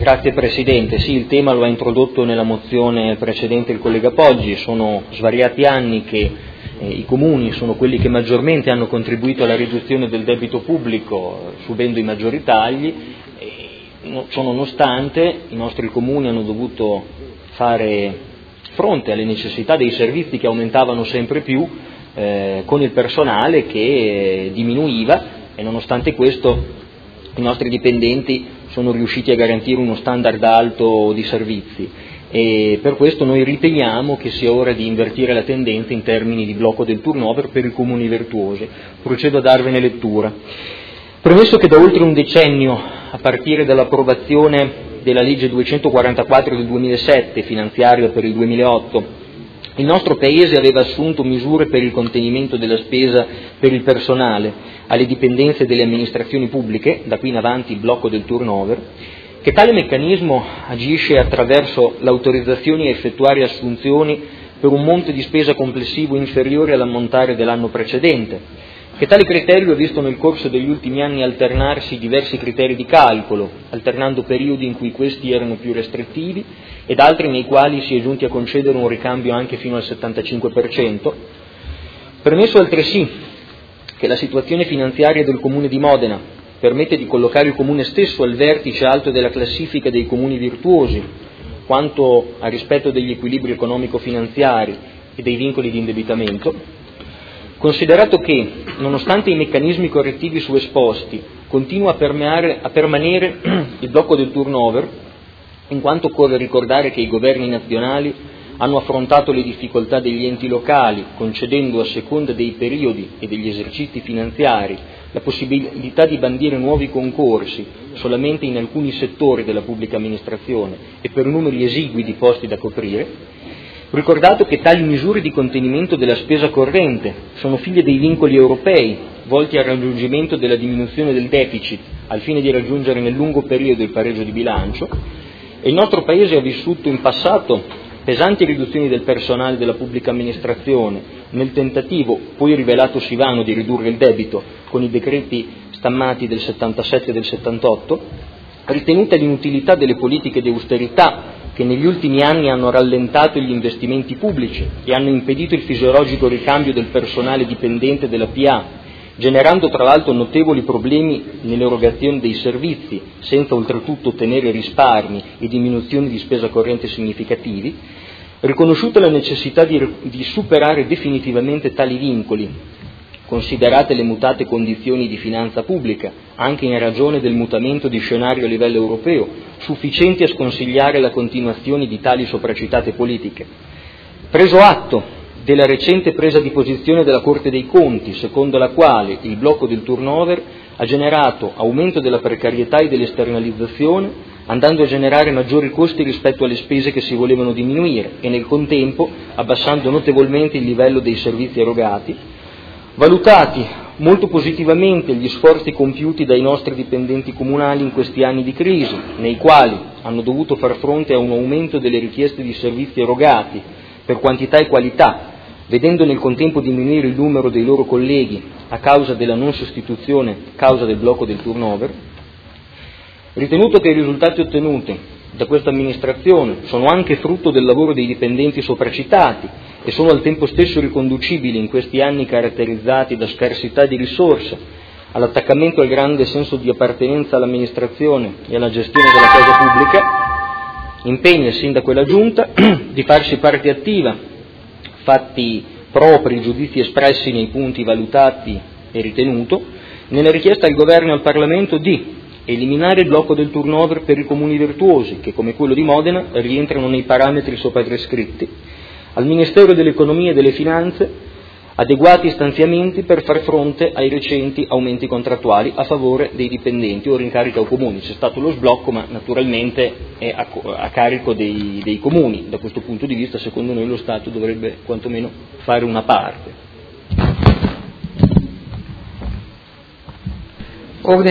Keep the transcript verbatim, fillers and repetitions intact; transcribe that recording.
Grazie Presidente. Sì, il tema lo ha introdotto nella mozione precedente il collega Poggi. Sono svariati anni che eh, i comuni sono quelli che maggiormente hanno contribuito alla riduzione del debito pubblico, subendo i maggiori tagli. E, no, ciò nonostante, i nostri comuni hanno dovuto fare fronte alle necessità dei servizi che aumentavano sempre più, eh, con il personale che eh, diminuiva, e nonostante questo i nostri dipendenti sono riusciti a garantire uno standard alto di servizi, e per questo noi riteniamo che sia ora di invertire la tendenza in termini di blocco del turnover per i comuni virtuosi. Procedo a darvene lettura. Premesso che da oltre un decennio, a partire dall'approvazione della legge duecentoquarantaquattro del duemilasette, finanziaria per il duemilaotto, il nostro Paese aveva assunto misure per il contenimento della spesa per il personale alle dipendenze delle amministrazioni pubbliche, da qui in avanti il blocco del turnover, che tale meccanismo agisce attraverso l'autorizzazione a effettuare assunzioni per un monte di spesa complessivo inferiore all'ammontare dell'anno precedente, che tale criterio ha visto nel corso degli ultimi anni alternarsi diversi criteri di calcolo, alternando periodi in cui questi erano più restrittivi ed altri nei quali si è giunti a concedere un ricambio anche fino al settantacinque per cento, premesso altresì che la situazione finanziaria del Comune di Modena permette di collocare il Comune stesso al vertice alto della classifica dei comuni virtuosi, quanto a rispetto degli equilibri economico-finanziari e dei vincoli di indebitamento. Considerato che, nonostante i meccanismi correttivi suesposti, continua a, permeare, a permanere il blocco del turnover, in quanto occorre ricordare che i governi nazionali hanno affrontato le difficoltà degli enti locali, concedendo a seconda dei periodi e degli esercizi finanziari la possibilità di bandire nuovi concorsi solamente in alcuni settori della pubblica amministrazione e per numeri esigui di posti da coprire. Ricordato che tali misure di contenimento della spesa corrente sono figlie dei vincoli europei volti al raggiungimento della diminuzione del deficit al fine di raggiungere nel lungo periodo il pareggio di bilancio, e il nostro Paese ha vissuto in passato pesanti riduzioni del personale della pubblica amministrazione nel tentativo, poi rivelatosi vano, di ridurre il debito con i decreti stammati del settantasette e del settantotto, ritenuta l'inutilità delle politiche di austerità che negli ultimi anni hanno rallentato gli investimenti pubblici e hanno impedito il fisiologico ricambio del personale dipendente della P A, generando tra l'altro notevoli problemi nell'erogazione dei servizi, senza oltretutto ottenere risparmi e diminuzioni di spesa corrente significativi, riconosciuta la necessità di, di superare definitivamente tali vincoli, considerate le mutate condizioni di finanza pubblica, anche in ragione del mutamento di scenario a livello europeo, sufficienti a sconsigliare la continuazione di tali sopracitate politiche. Preso atto della recente presa di posizione della Corte dei Conti, secondo la quale il blocco del turnover ha generato aumento della precarietà e dell'esternalizzazione, andando a generare maggiori costi rispetto alle spese che si volevano diminuire e nel contempo abbassando notevolmente il livello dei servizi erogati, valutati molto positivamente gli sforzi compiuti dai nostri dipendenti comunali in questi anni di crisi, nei quali hanno dovuto far fronte a un aumento delle richieste di servizi erogati per quantità e qualità, vedendo nel contempo diminuire il numero dei loro colleghi a causa della non sostituzione, a causa del blocco del turnover, ritenuto che i risultati ottenuti da questa amministrazione sono anche frutto del lavoro dei dipendenti sopracitati e sono al tempo stesso riconducibili in questi anni caratterizzati da scarsità di risorse, all'attaccamento al grande senso di appartenenza all'amministrazione e alla gestione della cosa pubblica, impegna il Sindaco e la Giunta di farsi parte attiva, fatti propri i giudizi espressi nei punti valutati e ritenuto, nella richiesta al Governo e al Parlamento di eliminare il blocco del turnover per i comuni virtuosi, che come quello di Modena rientrano nei parametri sopra descritti, al Ministero dell'Economia e delle Finanze adeguati stanziamenti per far fronte ai recenti aumenti contrattuali a favore dei dipendenti o in carico ai comuni. C'è stato lo sblocco, ma naturalmente è a, a carico dei, dei comuni. Da questo punto di vista, secondo noi, lo Stato dovrebbe quantomeno fare una parte.